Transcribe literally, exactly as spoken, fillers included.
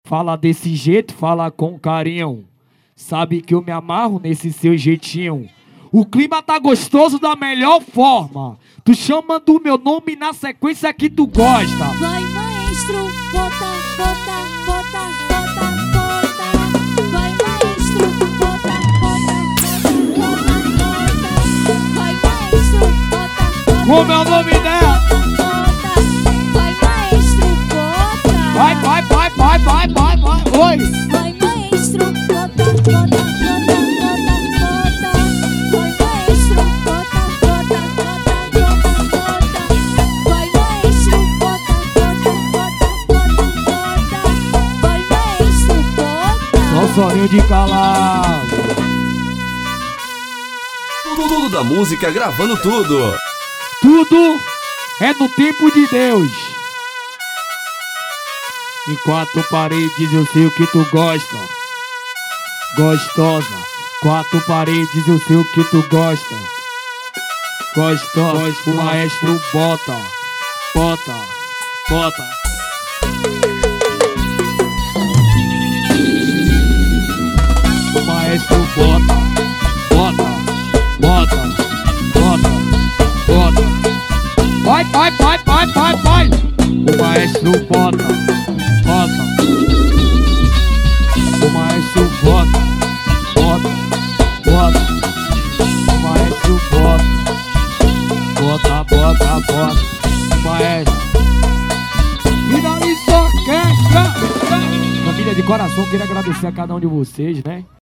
Fala desse jeito, fala com carinho. Sabe que eu me amarro nesse seu jeitinho. O clima tá gostoso da melhor forma. Tu chama do meu nome na sequência que tu gosta. Vai, maestro, bota, bota, bota, bota, bota. Vai, maestro, bota, bota, bota, bota. Vai, maestro, bota, bota. Como é o nome dela? Vai, maestro, bota. Vai, vai, vai, vai, vai, vai, vai. Oi. Vai, maestro, bota, bota, bota, bota, bota. Vai, maestro, bota, bota, bota, bota, bota. Vai, maestro, bota, bota, bota, bota, bota. Vai, maestro, bota. Só soninho de calado. Tudo, tudo da música, gravando tudo. Tudo é no tempo de Deus. Em quatro paredes eu sei o que tu gosta. Gostosa. Quatro paredes eu sei o que tu gosta. Gostosa. O maestro bota. Bota. Bota. O maestro bota. Bota. Bota. Bota. Bota. Vai, vai, vai, vai, vai, vai. O maestro bota. Bota. O maestro bota. Bota. Bota. O maestro bota. Bota, bota, bota. O maestro. Finaliza a orquestra. Família de coração, queria agradecer a cada um de vocês, né?